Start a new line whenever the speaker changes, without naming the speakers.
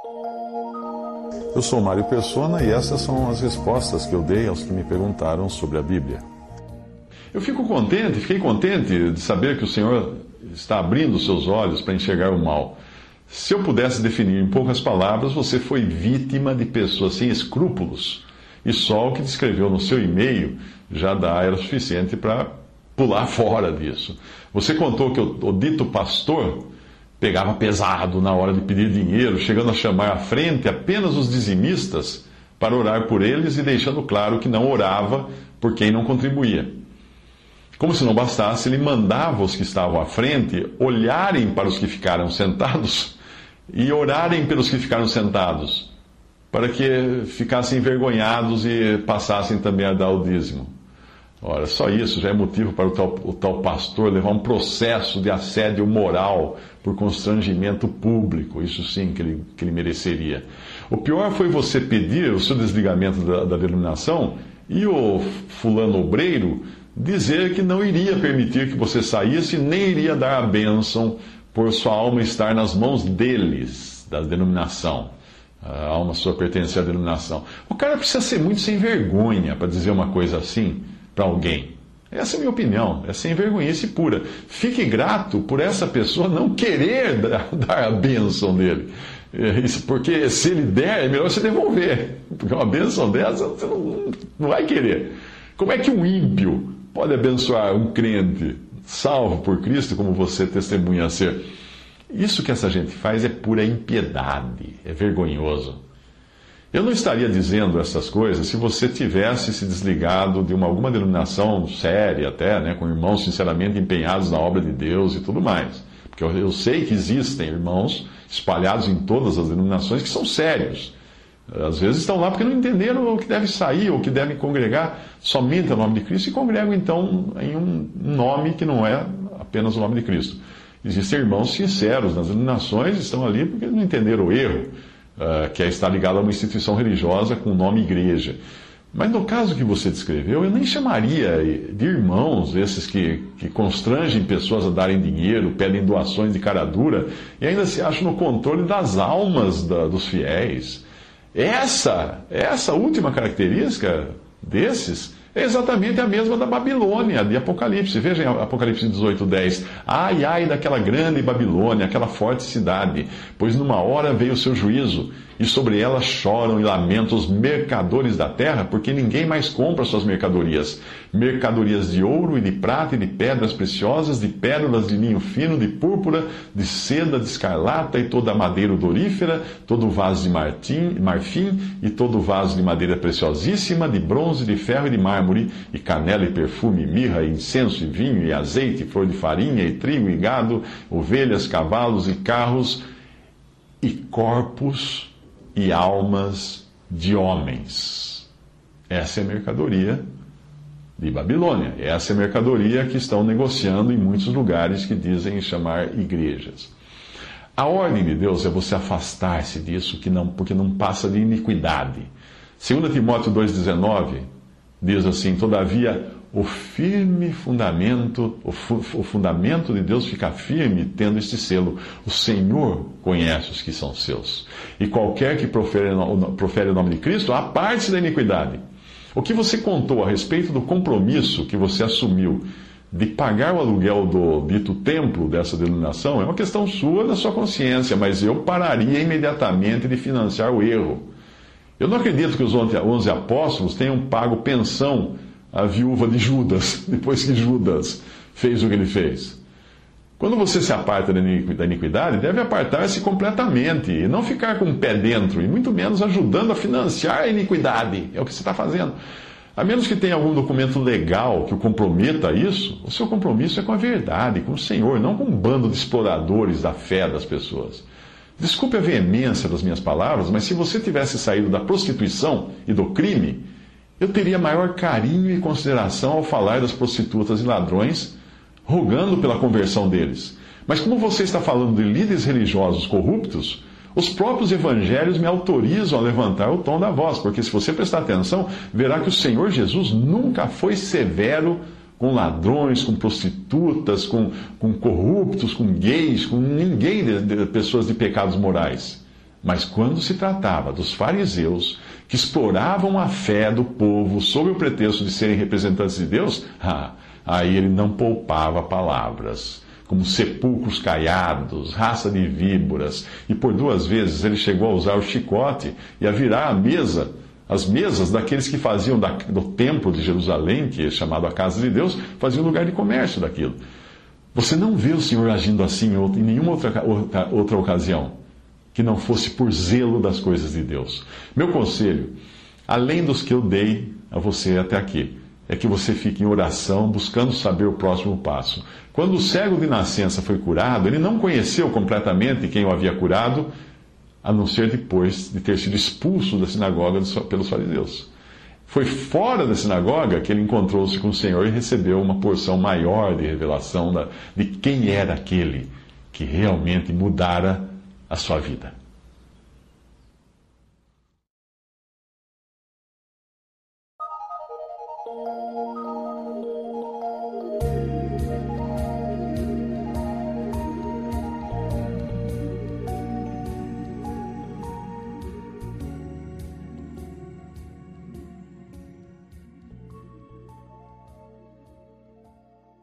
Eu sou Mário Persona e essas são as respostas que eu dei aos que me perguntaram sobre a Bíblia. Fiquei contente de saber que o Senhor está abrindo os seus olhos para enxergar o mal. Se eu pudesse definir em poucas palavras, você foi vítima de pessoas sem escrúpulos. E só o que descreveu no seu e-mail já era suficiente para pular fora disso. Você contou que o dito pastor pegava pesado na hora de pedir dinheiro, chegando a chamar à frente apenas os dizimistas para orar por eles e deixando claro que não orava por quem não contribuía. Como se não bastasse, ele mandava os que estavam à frente olharem para os que ficaram sentados e orarem pelos que ficaram sentados, para que ficassem envergonhados e passassem também a dar o dízimo. Ora, só isso já é motivo para o tal pastor levar um processo de assédio moral por constrangimento público. Isso sim que ele mereceria. O pior foi você pedir o seu desligamento da denominação e o fulano obreiro dizer que não iria permitir que você saísse, nem iria dar a bênção por sua alma estar nas mãos deles, da denominação. A alma sua pertence à denominação. O cara precisa ser muito sem vergonha para dizer uma coisa assim para alguém. Essa é a minha opinião, é sem vergonhice pura. Fique grato por essa pessoa não querer dar a bênção dele. Porque se ele der, é melhor você devolver. Porque uma bênção dessa você não vai querer. Como é que um ímpio pode abençoar um crente salvo por Cristo, como você testemunha ser? Isso que essa gente faz é pura impiedade, é vergonhoso. Eu não estaria dizendo essas coisas se você tivesse se desligado de alguma denominação séria até, né, com irmãos sinceramente empenhados na obra de Deus e tudo mais. Porque eu sei que existem irmãos espalhados em todas as denominações que são sérios. Às vezes estão lá porque não entenderam o que deve sair, ou que devem congregar somente no nome de Cristo, e congregam então em um nome que não é apenas o nome de Cristo. Existem irmãos sinceros nas denominações, estão ali porque não entenderam o erro, que é estar ligado a uma instituição religiosa com o nome igreja. Mas no caso que você descreveu, eu nem chamaria de irmãos esses que constrangem pessoas a darem dinheiro, pedem doações de cara dura e ainda se acham no controle das almas dos fiéis. Essa última característica desses é exatamente a mesma da Babilônia, de Apocalipse. Veja em Apocalipse 18:10. Ai, ai daquela grande Babilônia, aquela forte cidade, pois numa hora veio o seu juízo, e sobre ela choram e lamentam os mercadores da terra, porque ninguém mais compra suas mercadorias. Mercadorias de ouro e de prata e de pedras preciosas, de pérolas de linho fino, de púrpura, de seda, de escarlata e toda a madeira odorífera, todo vaso de marfim e todo vaso de madeira preciosíssima, de bronze, de ferro e de mármore, e canela e perfume, mirra, e incenso e vinho e azeite, flor de farinha e trigo e gado, ovelhas, cavalos e carros, e corpos e almas de homens. Essa é a mercadoria de Babilônia. Essa é a mercadoria que estão negociando em muitos lugares que dizem chamar igrejas. A ordem de Deus é você afastar-se disso, porque não passa de iniquidade. 2 Timóteo 2,19 diz assim: todavia, o fundamento de Deus fica firme tendo este selo: o Senhor conhece os que são seus. E qualquer que profere o nome de Cristo, aparte-se da iniquidade. O que você contou a respeito do compromisso que você assumiu de pagar o aluguel do dito templo dessa denominação é uma questão sua, da sua consciência, mas eu pararia imediatamente de financiar o erro. Eu não acredito que os 11 apóstolos tenham pago pensão à viúva de Judas, depois que Judas fez o que ele fez. Quando você se aparta da iniquidade, deve apartar-se completamente e não ficar com o pé dentro, e muito menos ajudando a financiar a iniquidade. É o que você está fazendo. A menos que tenha algum documento legal que o comprometa a isso, o seu compromisso é com a verdade, com o Senhor, não com um bando de exploradores da fé das pessoas. Desculpe a veemência das minhas palavras, mas se você tivesse saído da prostituição e do crime, eu teria maior carinho e consideração ao falar das prostitutas e ladrões, rogando pela conversão deles. Mas como você está falando de líderes religiosos corruptos, os próprios evangelhos me autorizam a levantar o tom da voz, porque se você prestar atenção, verá que o Senhor Jesus nunca foi severo com ladrões, com prostitutas, com corruptos, com gays, com ninguém de pessoas de pecados morais. Mas quando se tratava dos fariseus, que exploravam a fé do povo sob o pretexto de serem representantes de Deus, aí ele não poupava palavras, como sepulcros caiados, raça de víboras, e por 2 vezes ele chegou a usar o chicote e a virar as mesas daqueles que faziam do templo de Jerusalém, que é chamado a casa de Deus, faziam lugar de comércio daquilo. Você não vê o Senhor agindo assim em nenhuma outra ocasião, que não fosse por zelo das coisas de Deus. Meu conselho, além dos que eu dei a você até aqui, é que você fique em oração, buscando saber o próximo passo. Quando o cego de nascença foi curado, ele não conheceu completamente quem o havia curado, a não ser depois de ter sido expulso da sinagoga pelos fariseus. Foi fora da sinagoga que ele encontrou-se com o Senhor e recebeu uma porção maior de revelação de quem era aquele que realmente mudara a sua vida.